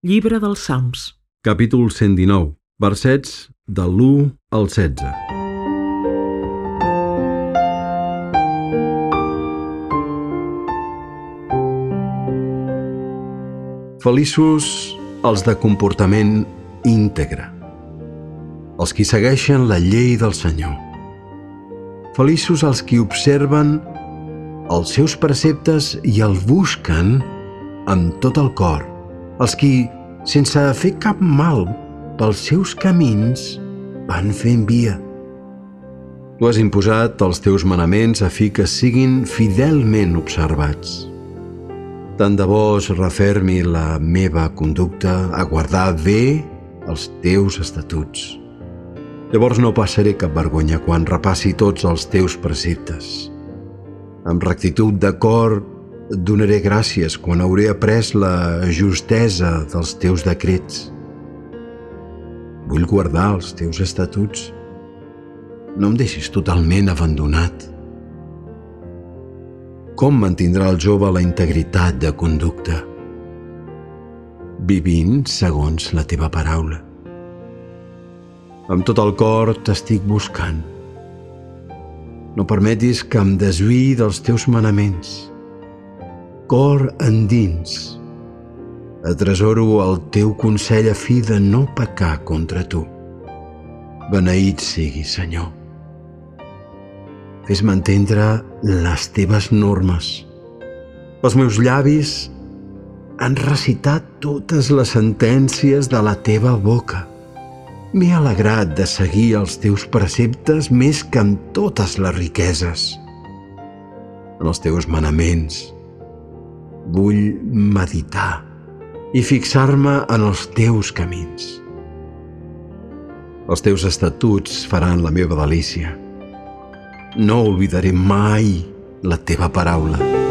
Llibre dels Salms. Capítol 119, versets de l'1 al 16. Feliços els de comportament íntegre, els qui segueixen la llei del Senyor. Feliços els qui observen els seus preceptes i el busquen amb tot el cor, els qui, sense fer cap mal pels seus camins, van fent via. Tu has imposat els teus manaments a fi que siguin fidelment observats. Tant de bo es refermi la meva conducta a guardar bé els teus estatuts. Llavors no passaré cap vergonya quan repassi tots els teus preceptes. Amb rectitud de cor et donaré gràcies quan hauré après la justesa dels teus decrets. Vull guardar els teus estatuts. No em deixis totalment abandonat. Com mantindrà el jove la integritat de conducta? Vivint segons la teva paraula. Amb tot el cor t'estic buscant. No permetis que em desviï dels teus manaments. Cor endins, atresoro el teu consell a fi de no pecar contra tu. Beneït sigui, Senyor. Fes-me entendre les teves normes. Els meus llavis han recitat totes les sentències de la teva boca. M'he alegrat de seguir els teus preceptes més que amb totes les riqueses. En els teus manaments vull meditar i fixar-me en els teus camins. Els teus estatuts faran la meva delícia. No oblidaré mai la teva paraula.